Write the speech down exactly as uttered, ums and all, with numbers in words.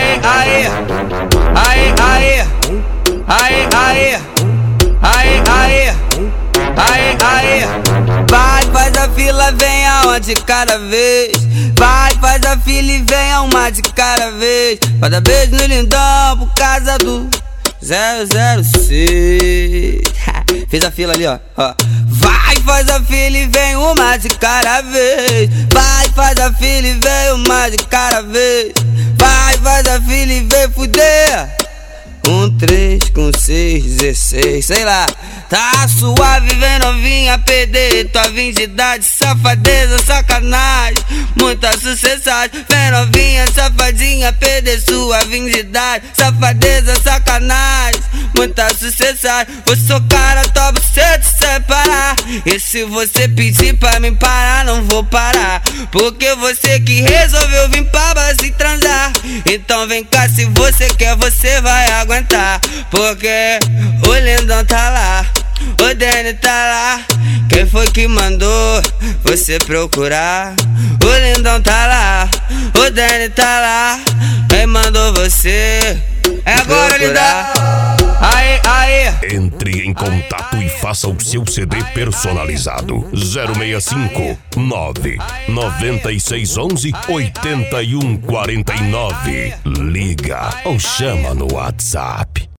Aê, aê, aê, aê, aê, aê, aê, aê, aê, aê. Vai, faz a fila, venha uma de cada vez. Vai, faz a fila e venha uma de cada vez. Vai dar beijo no lindão por causa do zero zero seis. Fez a fila ali, ó, ó. Vai, faz a fila e vem uma de cada vez. Vai, faz a fila e vem uma de cada vez. Vai, faz a fila e vem fuder. Um três com seis, dezesseis, sei lá. Tá suave, vem novinha perder tua virgindade. Safadeza, sacanagem, muita sucessagem. Vem novinha, safadinha, perder sua virgindade. Safadeza, sacanagem, muita sucessagem. Vou socar a tua buceta sem parar. E se você pedir pra mim parar, não vou parar. Porque você que resolveu vir pra base e transar. Então vem cá, se você quer, você vai aguentar. Porque o lindão tá lá, o Danny tá lá. Quem foi que mandou você procurar? O lindão tá lá, o Danny tá lá. Quem mandou você? É agora, lindão. Aê, aê. Entre em contato e faça o seu C D personalizado. zero seis cinco nove nove seis um um oito um quatro nove. Liga ou chama no WhatsApp.